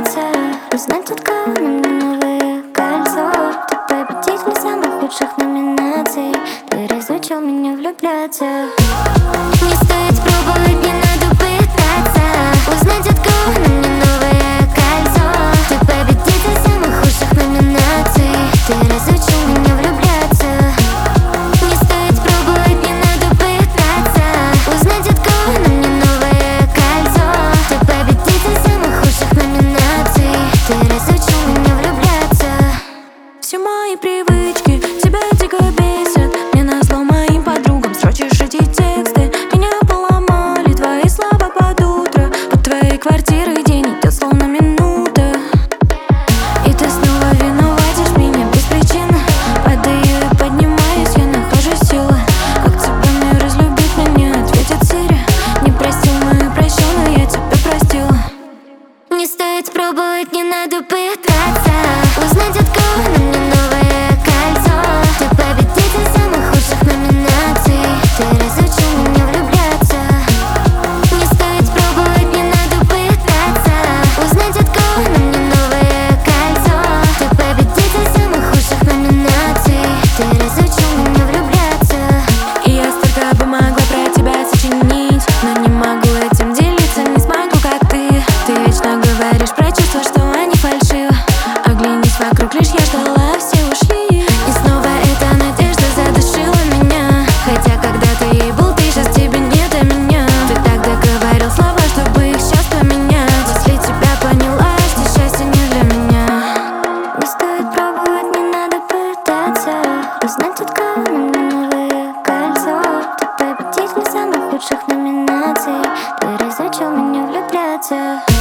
пытаться узнать, от кого на мне новое кольцо. Ты победитель самых лучших номинаций. Ты разучил меня влюбляться. Не стоит пробовать, не надо пытаться узнать, от кого на мне новое кольцо. Ты победитель самых лучших номинаций. Ты разучил меня влюбляться. Не стоит пробовать, не надо пытаться узнать, от кого на мне новое кольцо. Ты победитель самых лучших номинаций. Ты разучил меня влюбляться. Все мои привычки тебя дико бесят. Не назло моим подругам строчишь эти тексты. Меня поломали твои слова под утро. От твоей квартиры день идет словно минута. И ты снова виноватишь меня без причин. Падаю и поднимаюсь, я нахожу силы. Как тебя мне разлюбить, меня ответит Сири. Не простил мою прощу, но я тебя простила. Не стоит пробовать, не надо пытаться узнать, от кого на мне новое кольцо. Ты победитель самых лучших номинаций. Ты разучил меня влюбляться. Не стоит пробовать, не надо пытаться узнать, от кого на мне новое кольцо. Ты победитель самых лучших номинаций. Ты разучил меня влюбляться. И я столько бы могла про тебя сочинить, но не могу этим делиться, не смогу, как ты. Ты вечно говоришь про чувства, что они фальшивы. Оглянись вокруг, лишь я ждала, все ушли. И снова эта надежда задушила меня. Хотя когда ты ей был, ты сейчас тебе не до меня. Ты тогда говорил слова, чтобы их сейчас поменять. Если тебя поняла, что счастье не для меня. Не стоит пробовать, не надо пытаться узнать, от кого на мне новое кольцо. Ты победитель самых лучших номинаций. Ты разучил меня влюбляться.